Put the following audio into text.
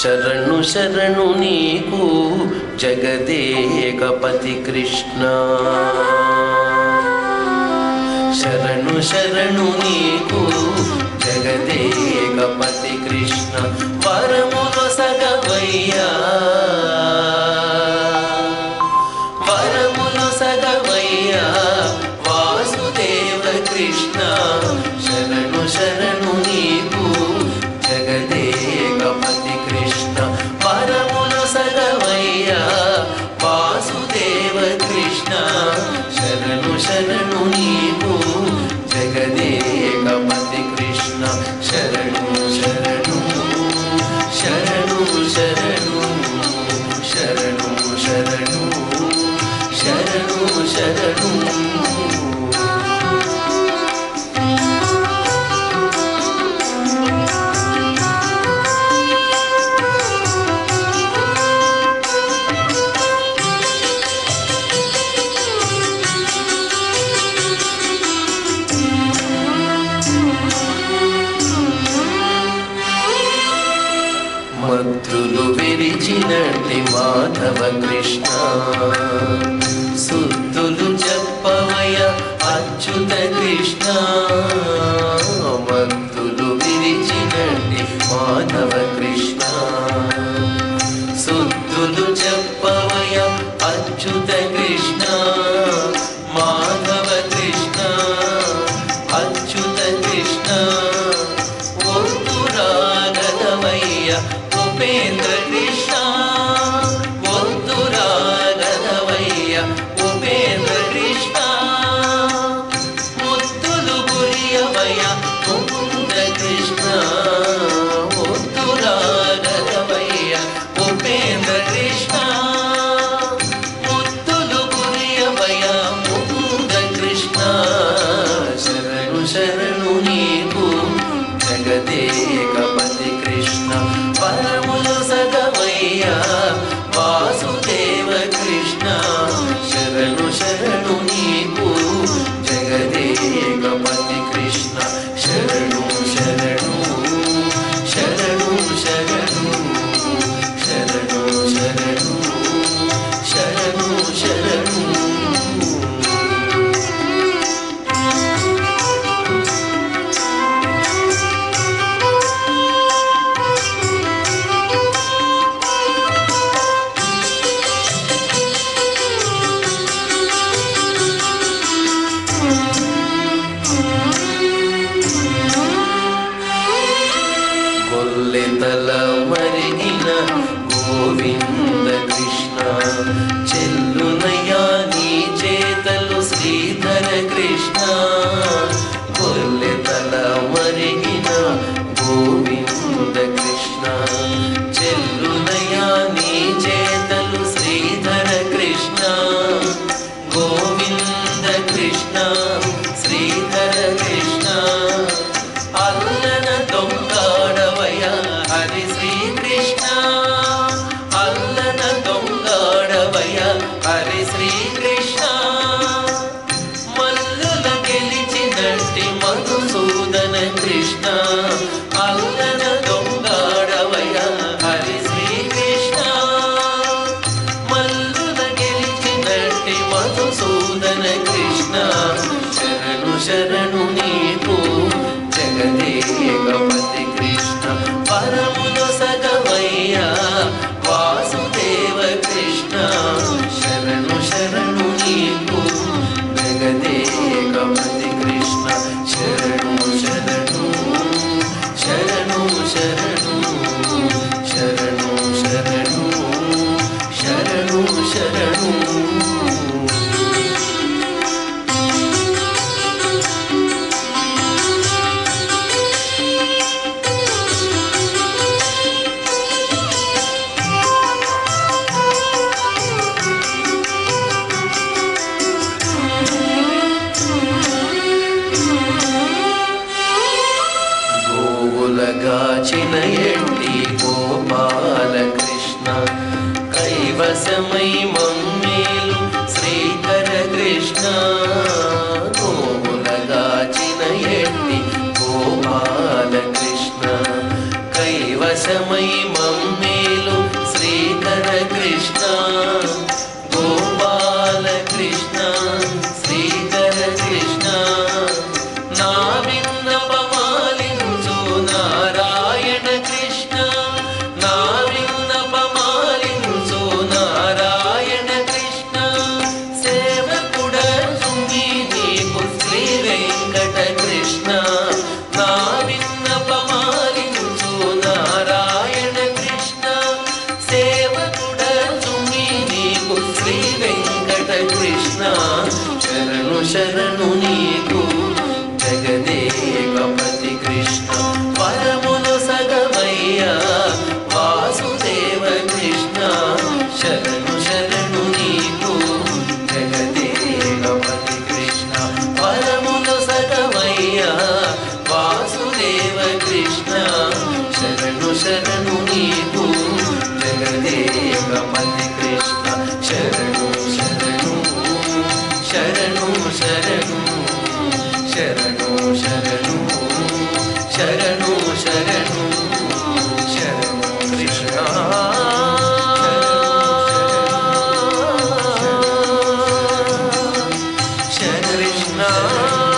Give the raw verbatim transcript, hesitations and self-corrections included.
శరణు శరణు నీకు జగదేకపతి కృష్ణ. శరణు శరణు నీకు జగదేకపతి కృష్ణ. వరములు సగవయ్యా వరములు సగవయ్యా వాసుదేవ కృష్ణ. శరణు శరణు నీకు జగదేకపతి కృష్ణ. వరములు సగవయ్యా వాసుదేవ కృష్ణ. శరణు శరణు నీకు జగదేకపతి కృష్ణ. శరణు శరణు శరణు శరణు శరణు శరణు శరణు శరణు. మంత్రులు విరిచినట్టి మాధవ కృష్ణ. సుత్తులు చెప్పవయ అచ్యుత కృష్ణ. మంత్రులు విరిచినట్టి మాధవ కృష్ణ. సుత్తులు చెప్పవయ అచ్యుత కృష్ణ. మాధవ కృష్ణ అచ్యుత కృష్ణ. ఒత్తురాగదవయ్య ఉపేంద్ర కృష్ణ. ఒత్తురాగదవయ్య ఉపేంద్ర కృష్ణ. ముత్తులు గురియవయ్య ముకుంద కృష్ణ. ఒత్తురాగదవయ్య ఉపేంద్ర కృష్ణ. ముత్తులు గురియవయ్య ముకుంద కృష్ణ. శరణు శరణు నీకు జగదేకపతి కృష్ణ. వరములు సగవయ్యా వాసుదేవ కృష్ణ. శరణు శరణు నీకు జగదేకపతి కృష్ణ. శరణు శరణు శరణు శరణు శరణు శరణు శరణు శరణు. కొల్లెతల మరిగిన గోవింద కృష్ణ. చెల్లునయా నీ చేతలు శ్రీధర కృష్ణ. కొల్లెతల మరిగిన గోవింద కృష్ణ. చెల్లునయా నీ చేతలు శ్రీధర కృష్ణ. గోవింద కృష్ణ శ్రీధర కృష్ణ. అల్లన దొంగాడవయ హరి శ్రీకృష్ణ. అల్లన దొంగాడవయ హరి శ్రీకృష్ణ. మల్లుల గెలిచినట్టి మధుసూదన కృష్ణ. అల్లన దొంగాడవయ హరి శ్రీకృష్ణ. మల్లుల గెలిచినట్టి మధుసూదన కృష్ణ. శరణు శరణు నీకు జగదేకపతి కృష్ణ. పరములు సగవయ్యా వాసుదేవ కృష్ణ. శరణు శరణు నీకు జగదేకపతి కృష్ణ. శరణు శరణు శరణు శరణు శరణు శరణు శరణు శరణు. గాచిన ఎండి గోపాల కృష్ణ. కైవసమై మమ్మేలు శ్రీకర కృష్ణ. గోవులగాచిన ఎండి గోపాల కృష్ణ. కైవస వరమై మమ్మేలు శ్రీకర కృష్ణ గోపాల కృష్ణ శ్రీకర కృష్ణ నా విన్నపమాలించు నారాయణ కృష్ణ నా విన్నపమాలించు నారాయణ కృష్ణ సేవకుడ తుంగి నీకు శ్రీ వెంకట కృష్ణ నా విన్నపమాలించు నారాయణ కృష్ణ సేవకుడ తుంగి నీకు శ్రీ వెంకట కృష్ణ శరణు శరణు నీకు జగదేకపతి కృష్ణ పరములు సగమయ్యా వాసుదేవ కృష్ణ శరణు శరణు నీకు జగదేకపతి కృష్ణ పరములు సగమయ్యా వాసుదేవ కృష్ణ శరణు శరణు నీకు జగదేకపతి కృష్ణ శరణు శరణు శరణు శరణు శరణు శరణు శరణు శరణు శరణు కృష్ణ శరణు కృష్ణ